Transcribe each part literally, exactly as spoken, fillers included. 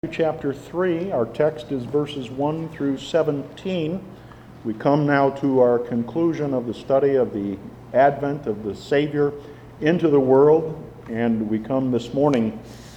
Chapter three, our text is verses one through seventeen. We come now to our conclusion of the study of the advent of the Savior into the world, and we come this morning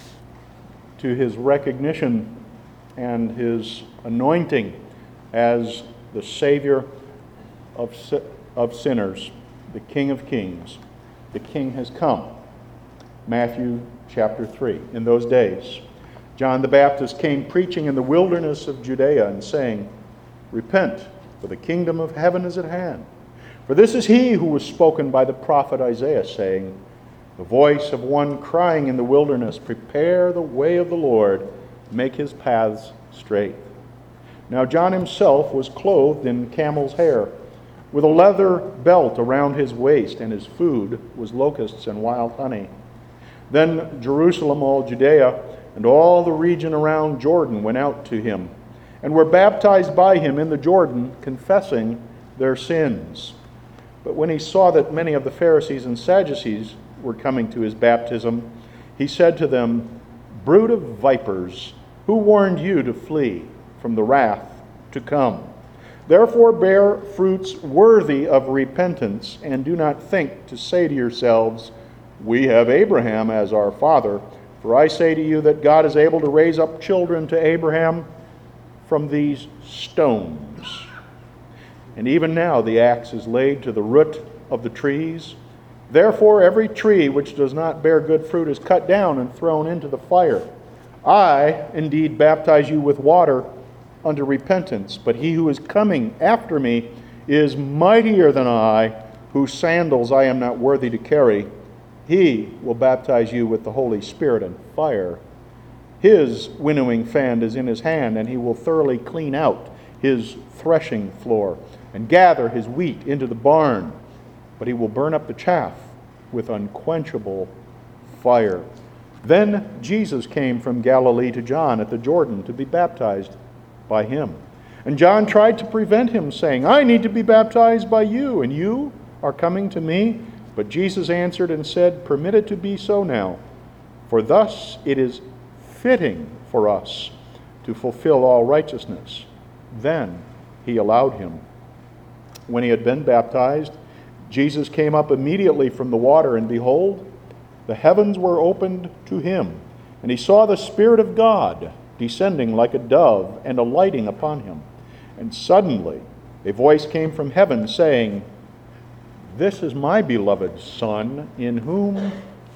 to his recognition and his anointing as the Savior of, of sinners, the King of Kings. The King has come. Matthew chapter three. In those days, John the Baptist came preaching in the wilderness of Judea and saying, "Repent, for the kingdom of heaven is at hand. For this is he who was spoken by the prophet Isaiah, saying, the voice of one crying in the wilderness, prepare the way of the Lord, make his paths straight." Now John himself was clothed in camel's hair, with a leather belt around his waist, and his food was locusts and wild honey. Then Jerusalem, all Judea, and all the region around Jordan went out to him, and were baptized by him in the Jordan, confessing their sins. But when he saw that many of the Pharisees and Sadducees were coming to his baptism, he said to them, "Brood of vipers, who warned you to flee from the wrath to come? Therefore bear fruits worthy of repentance, and do not think to say to yourselves, 'We have Abraham as our father.' For I say to you that God is able to raise up children to Abraham from these stones. And even now the axe is laid to the root of the trees. Therefore every tree which does not bear good fruit is cut down and thrown into the fire. I indeed baptize you with water unto repentance, but he who is coming after me is mightier than I, whose sandals I am not worthy to carry. He will baptize you with the Holy Spirit and fire. His winnowing fan is in his hand, and he will thoroughly clean out his threshing floor and gather his wheat into the barn. But he will burn up the chaff with unquenchable fire." Then Jesus came from Galilee to John at the Jordan to be baptized by him. And John tried to prevent him, saying, "I need to be baptized by you, and you are coming to me?" But Jesus answered and said, "Permit it to be so now, for thus it is fitting for us to fulfill all righteousness." Then he allowed him. When he had been baptized, Jesus came up immediately from the water, and behold, the heavens were opened to him, and he saw the Spirit of God descending like a dove and alighting upon him. And suddenly a voice came from heaven saying, "This is my beloved Son, in whom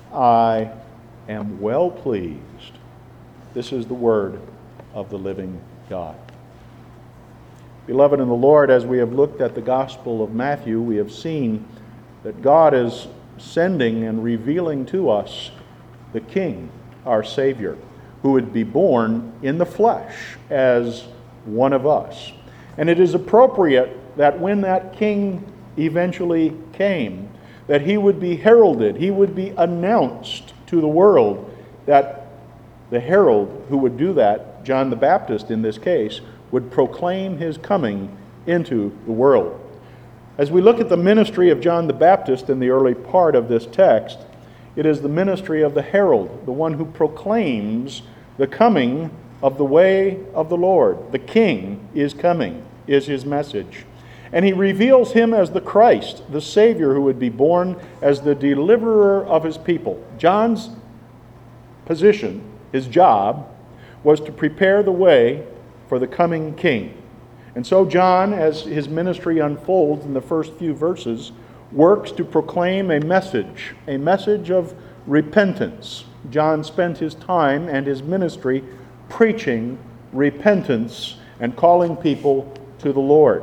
I am well pleased." This is the word of the living God. Beloved in the Lord, as we have looked at the Gospel of Matthew, we have seen that God is sending and revealing to us the King, our Savior, who would be born in the flesh as one of us. And it is appropriate that when that King eventually came, that he would be heralded, he would be announced to the world, that the herald who would do that, John the Baptist in this case, would proclaim his coming into the world. As we look at the ministry of John the Baptist in the early part of this text, it is the ministry of the herald, the one who proclaims the coming of the way of the Lord. The King is coming, is his message. And he reveals him as the Christ, the Savior who would be born as the deliverer of his people. John's position, his job, was to prepare the way for the coming King. And so John, as his ministry unfolds in the first few verses, works to proclaim a message, a message of repentance. John spent his time and his ministry preaching repentance and calling people to the Lord.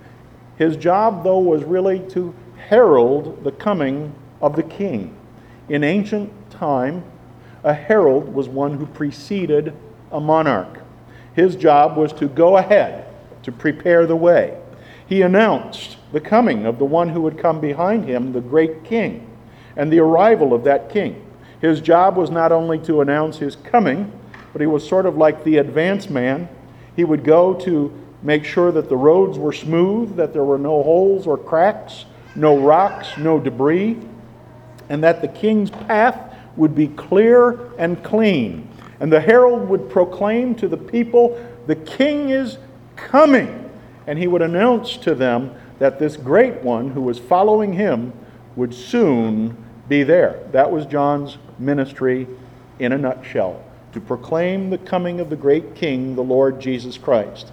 His job, though, was really to herald the coming of the King. In ancient time, a herald was one who preceded a monarch. His job was to go ahead, to prepare the way. He announced the coming of the one who would come behind him, the great King, and the arrival of that King. His job was not only to announce his coming, but he was sort of like the advance man. He would go to make sure that the roads were smooth, that there were no holes or cracks, no rocks, no debris, and that the King's path would be clear and clean. And the herald would proclaim to the people, the king is coming. And he would announce to them that this great one who was following him would soon be there. That was John's ministry in a nutshell, to proclaim the coming of the great king, the Lord Jesus Christ.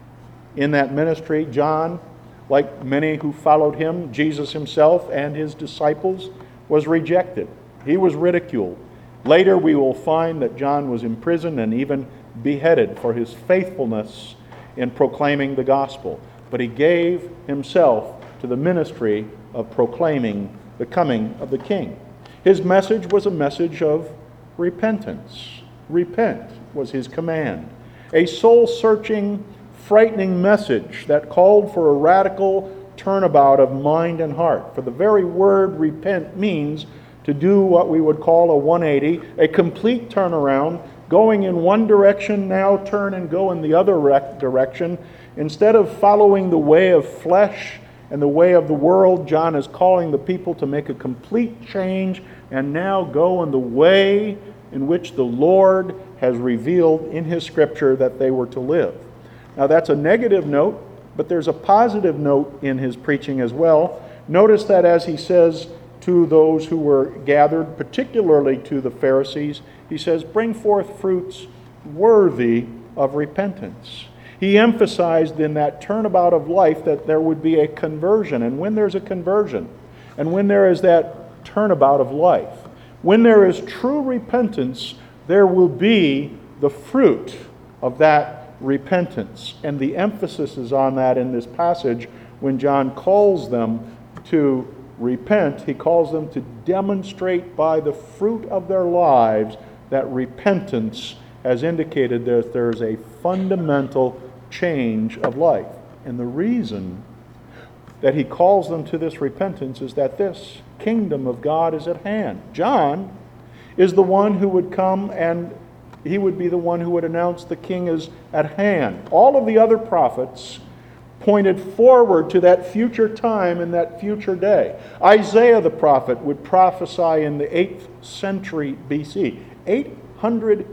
In that ministry, John, like many who followed him, Jesus himself and his disciples, was rejected. He was ridiculed. Later we will find that John was imprisoned and even beheaded for his faithfulness in proclaiming the gospel. But he gave himself to the ministry of proclaiming the coming of the king. His message was a message of repentance. Repent was his command. A soul-searching, frightening message that called for a radical turnabout of mind and heart. For the very word repent means to do what we would call a one eighty, a complete turnaround, going in one direction, now turn and go in the other rec- direction. Instead of following the way of flesh and the way of the world, John is calling the people to make a complete change and now go in the way in which the Lord has revealed in his scripture that they were to live. Now that's a negative note, but there's a positive note in his preaching as well. Notice that as he says to those who were gathered, particularly to the Pharisees, he says, bring forth fruits worthy of repentance. He emphasized in that turnabout of life that there would be a conversion. And when there's a conversion, and when there is that turnabout of life, when there is true repentance, there will be the fruit of that repentance. And the emphasis is on that in this passage when John calls them to repent. He calls them to demonstrate by the fruit of their lives that repentance has indicated that there's a fundamental change of life. And the reason that he calls them to this repentance is that this kingdom of God is at hand. John is the one who would come, and he would be the one who would announce the king is at hand. All of the other prophets pointed forward to that future time and that future day. Isaiah the prophet would prophesy in the eighth century B C, eight hundred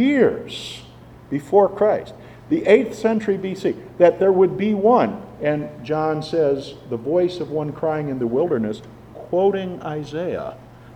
years before Christ. The eighth century B C, that there would be one. And John says, the voice of one crying in the wilderness, quoting Isaiah,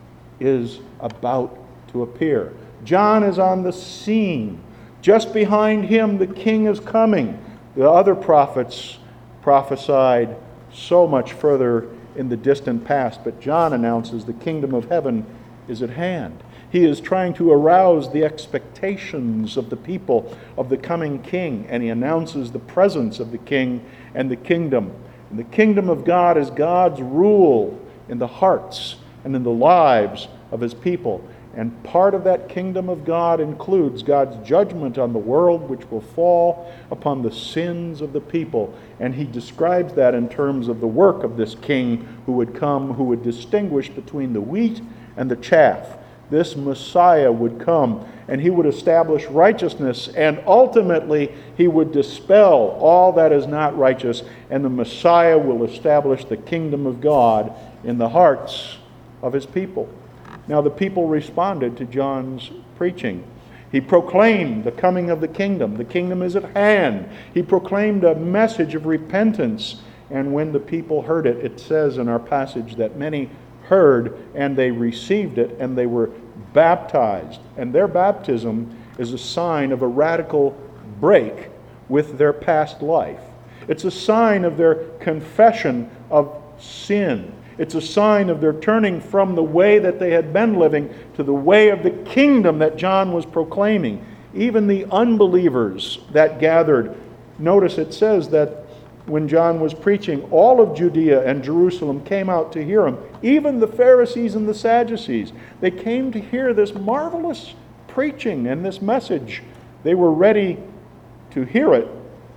is about to appear. John is on the scene. Just behind him, the king is coming. The other prophets prophesied so much further in the distant past, but John announces the kingdom of heaven is at hand. He is trying to arouse the expectations of the people of the coming king, and he announces the presence of the king and the kingdom. And the kingdom of God is God's rule in the hearts and in the lives of his people. And part of that kingdom of God includes God's judgment on the world, which will fall upon the sins of the people. And he describes that in terms of the work of this king who would come, who would distinguish between the wheat and the chaff. This Messiah would come, and he would establish righteousness, and ultimately he would dispel all that is not righteous, and the Messiah will establish the kingdom of God in the hearts of his people. Now the people responded to John's preaching. He proclaimed the coming of the kingdom. The kingdom is at hand. He proclaimed a message of repentance, and when the people heard it, it says in our passage that many heard and they received it and they were baptized. And their baptism is a sign of a radical break with their past life. It's a sign of their confession of sin. It's a sign of their turning from the way that they had been living to the way of the kingdom that John was proclaiming. Even the unbelievers that gathered, notice it says that when John was preaching, all of Judea and Jerusalem came out to hear him. Even the Pharisees and the Sadducees. They came to hear this marvelous preaching and this message. They were ready to hear it,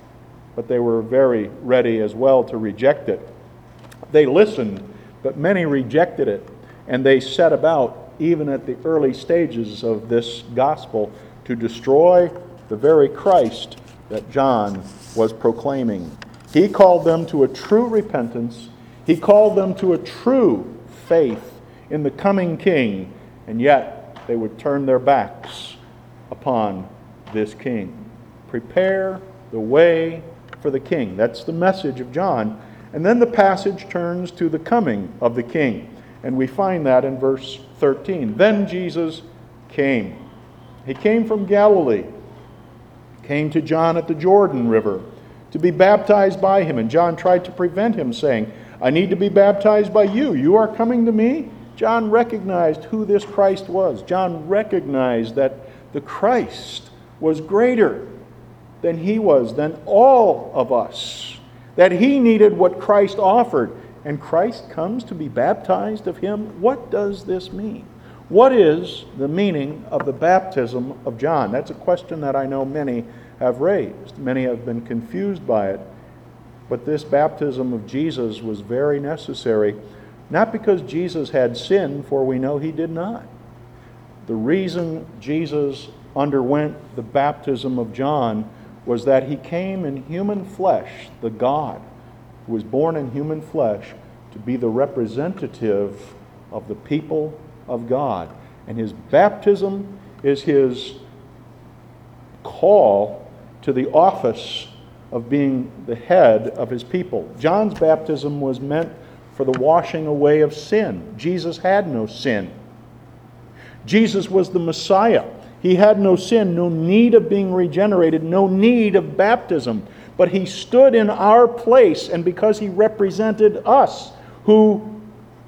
but they were very ready as well to reject it. They listened, but many rejected it, and they set about, even at the early stages of this gospel, to destroy the very Christ that John was proclaiming. He called them to a true repentance. He called them to a true faith in the coming king, and yet they would turn their backs upon this king. Prepare the way for the king. That's the message of John. And then the passage turns to the coming of the king. And we find that in verse thirteen. Then Jesus came. He came from Galilee. Came to John at the Jordan River to be baptized by him. And John tried to prevent him, saying, I need to be baptized by you. You are coming to me? John recognized who this Christ was. John recognized that the Christ was greater than he was, than all of us. That he needed what Christ offered. And Christ comes to be baptized of him. What does this mean? What is the meaning of the baptism of John? That's a question that I know many have raised. Many have been confused by it. But this baptism of Jesus was very necessary, not because Jesus had sinned, for we know he did not. The reason Jesus underwent the baptism of John was that he came in human flesh, the God who was born in human flesh, to be the representative of the people of God. And his baptism is his call to the office of being the head of his people. John's baptism was meant for the washing away of sin. Jesus had no sin. Jesus was the Messiah. He had no sin, no need of being regenerated, no need of baptism. But he stood in our place, and because he represented us who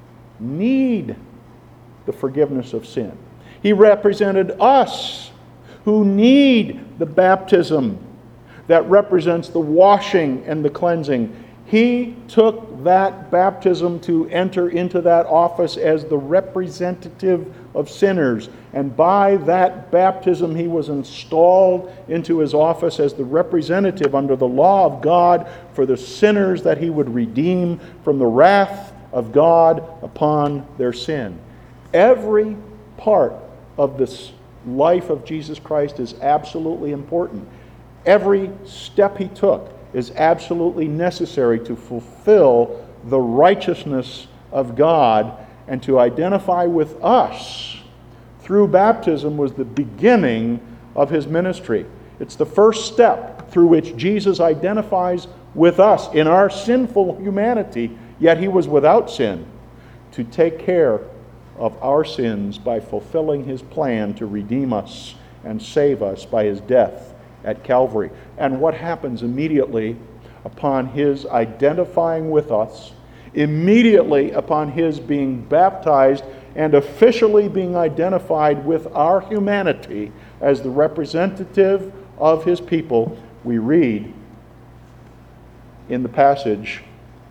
need the forgiveness of sin, he represented us who need the baptism that represents the washing and the cleansing. He took that baptism to enter into that office as the representative of sinners. And by that baptism, he was installed into his office as the representative under the law of God for the sinners that he would redeem from the wrath of God upon their sin. Every part of this life of Jesus Christ is absolutely important. Every step he took is absolutely necessary to fulfill the righteousness of God, and to identify with us through baptism was the beginning of his ministry. It's the first step through which Jesus identifies with us in our sinful humanity, yet he was without sin, to take care of our sins by fulfilling his plan to redeem us and save us by his death at Calvary. And what happens immediately upon his identifying with us, immediately upon his being baptized and officially being identified with our humanity as the representative of his people, we read in the passage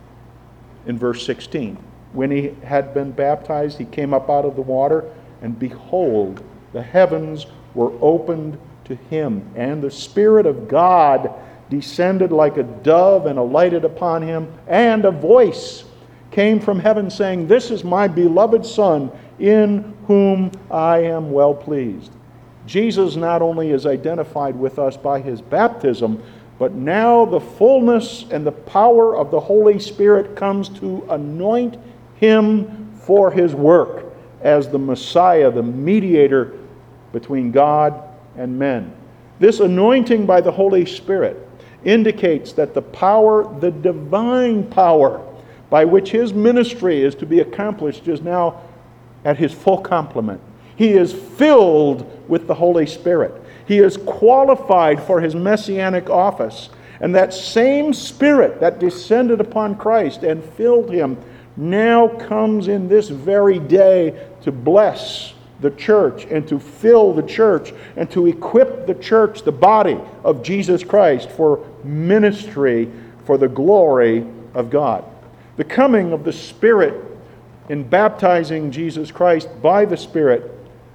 in verse sixteen. When he had been baptized, he came up out of the water, and behold, the heavens were opened to him, and the Spirit of God descended like a dove and alighted upon him, and a voice came from heaven saying, This is my beloved Son, in whom I am well pleased. Jesus not only is identified with us by his baptism, but now the fullness and the power of the Holy Spirit comes to anoint him for his work as the Messiah, the mediator between God and men. This anointing by the Holy Spirit indicates that the power, the divine power by which his ministry is to be accomplished is now at his full complement. He is filled with the Holy Spirit. He is qualified for his messianic office. And that same Spirit that descended upon Christ and filled him now comes in this very day to bless the church and to fill the church and to equip the church, the body of Jesus Christ, for ministry for the glory of God. The coming of the Spirit in baptizing Jesus Christ by the Spirit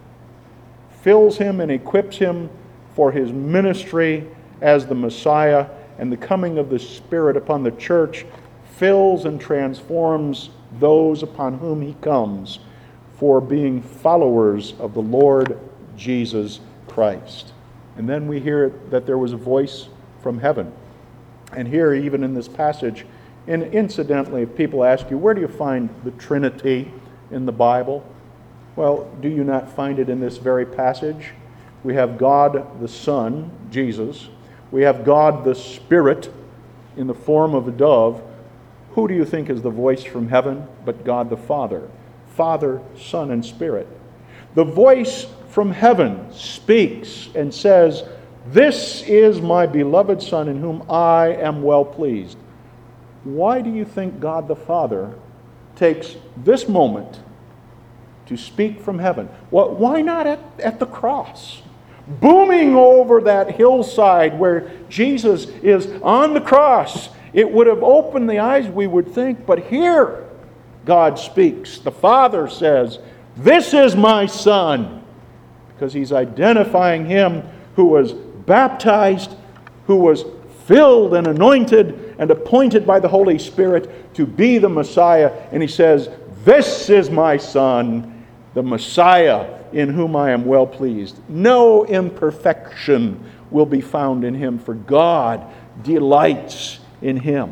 fills him and equips him for his ministry as the Messiah, and the coming of the Spirit upon the church fills and transforms those upon whom he comes for being followers of the Lord Jesus Christ. And then we hear that there was a voice from heaven. And here, even in this passage, and incidentally, if people ask you, where do you find the Trinity in the Bible? Well, do you not find it in this very passage? We have God the Son, Jesus. We have God the Spirit in the form of a dove. Who do you think is the voice from heaven but God the Father? Father, Son, and Spirit. The voice from heaven speaks and says, "This is my beloved Son in whom I am well pleased." Why do you think God the Father takes this moment to speak from heaven? Well, why not at, at the cross? Booming over that hillside where Jesus is on the cross. It would have opened the eyes, we would think, but here God speaks. The Father says, "This is my Son," because He's identifying Him who was baptized, who was filled and anointed and appointed by the Holy Spirit to be the Messiah. And He says, "This is my Son, the Messiah, in whom I am well pleased." No imperfection will be found in Him, for God delights in Him.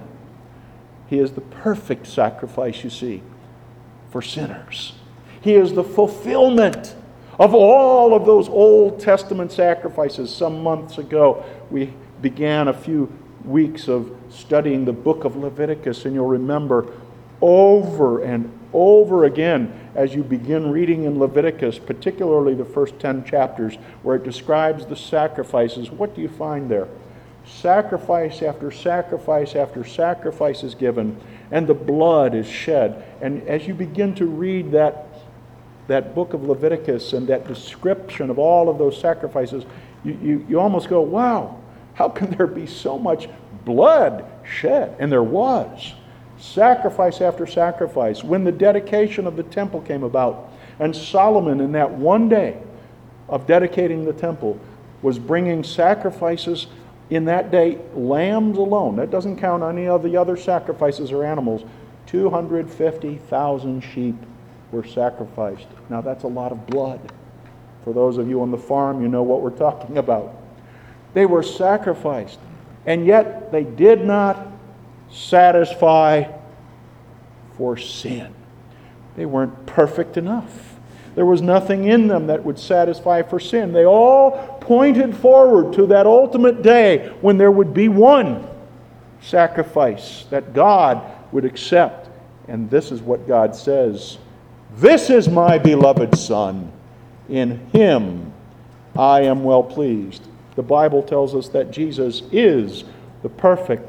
He is the perfect sacrifice, you see, for sinners. He is the fulfillment of all of those Old Testament sacrifices. Some months ago, we began a few weeks of studying the book of Leviticus, and you'll remember over and over again as you begin reading in Leviticus, particularly the first ten chapters, where it describes the sacrifices. What do you find there? Sacrifice after sacrifice after sacrifice is given, and the blood is shed. And as you begin to read that, that book of Leviticus and that description of all of those sacrifices, you, you, you almost go, wow, how can there be so much blood shed? And there was. Sacrifice after sacrifice. When the dedication of the temple came about, and Solomon in that one day of dedicating the temple was bringing sacrifices in that day, lambs alone. That doesn't count any of the other sacrifices or animals. two hundred fifty thousand sheep were sacrificed. Now that's a lot of blood. For those of you on the farm, you know what we're talking about. They were sacrificed, and yet they did not satisfy for sin. They weren't perfect enough. There was nothing in them that would satisfy for sin. They all pointed forward to that ultimate day when there would be one sacrifice that God would accept. And this is what God says: "This is my beloved Son. In Him I am well pleased." The Bible tells us that Jesus is the perfect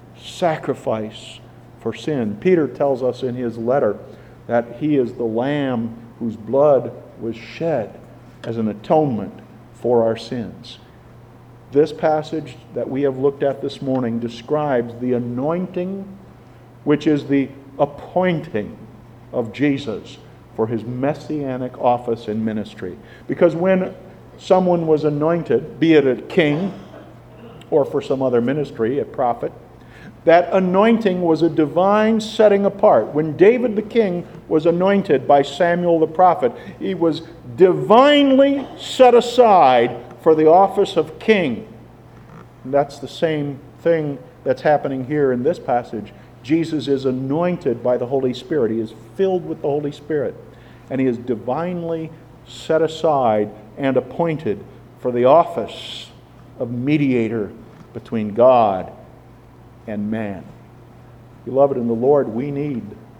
sacrifice for sin. Peter tells us in his letter that He is the Lamb whose blood was shed as an atonement for our sins. This passage that we have looked at this morning describes the anointing, which is the appointing of Jesus for His messianic office and ministry. Because when someone was anointed, be it a king or for some other ministry, a prophet, that anointing was a divine setting apart. When David the king was anointed by Samuel the prophet, he was divinely set aside for the office of king. And that's the same thing that's happening here in this passage. Jesus is anointed by the Holy Spirit. He is filled with the Holy Spirit. And He is divinely set aside and appointed for the office of mediator between God and man. Beloved in the Lord, we need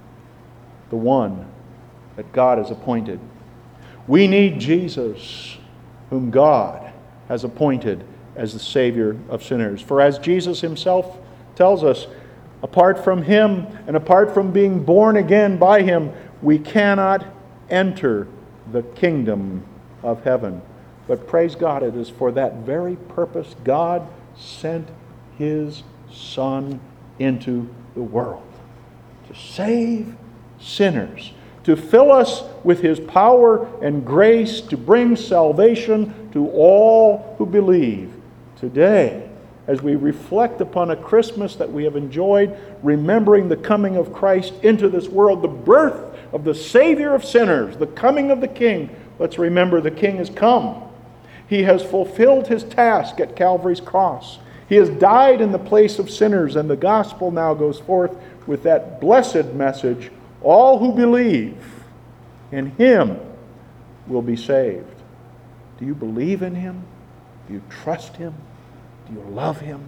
the one that God has appointed. We need Jesus, whom God has appointed as the Savior of sinners. For as Jesus Himself tells us, apart from Him and apart from being born again by Him, we cannot enter the kingdom of heaven. But praise God, it is for that very purpose God sent His Son into the world, to save sinners, to fill us with His power and grace, to bring salvation to all who believe. Today, as we reflect upon a Christmas that we have enjoyed, remembering the coming of Christ into this world, the birth of the Savior of sinners, the coming of the King, let's remember the King has come. He has fulfilled His task at Calvary's cross. He has died in the place of sinners, and the gospel now goes forth with that blessed message: all who believe in Him will be saved. Do you believe in him? Do you trust him? Do you love him?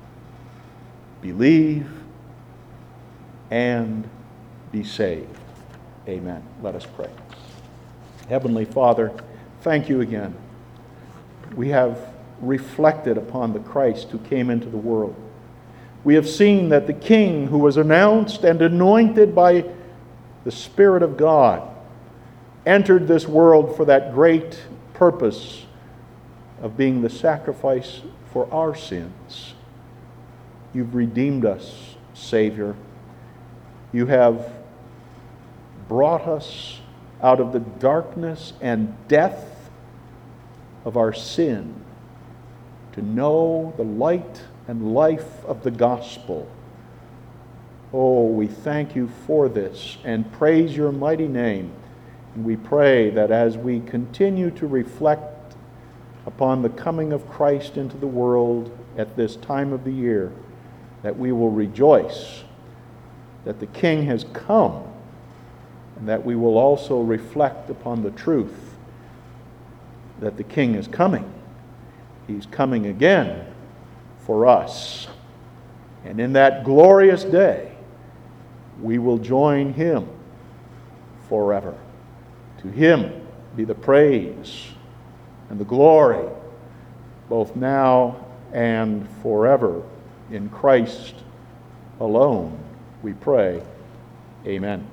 Believe and be saved. Amen. Let us pray. Heavenly Father, thank you again. We have reflected upon the Christ who came into the world. We have seen that the King who was announced and anointed by the Spirit of God entered this world for that great purpose of being the sacrifice for our sins. You've redeemed us, Savior. You have brought us out of the darkness and death of our sin to know the light and life of the gospel. Oh, we thank you for this and praise your mighty name. And we pray that as we continue to reflect upon the coming of Christ into the world at this time of the year, that we will rejoice that the King has come, and that we will also reflect upon the truth that the King is coming. He's coming again for us. And in that glorious day, we will join him forever. To him be the praise and the glory, both now and forever. In Christ alone we pray. Amen.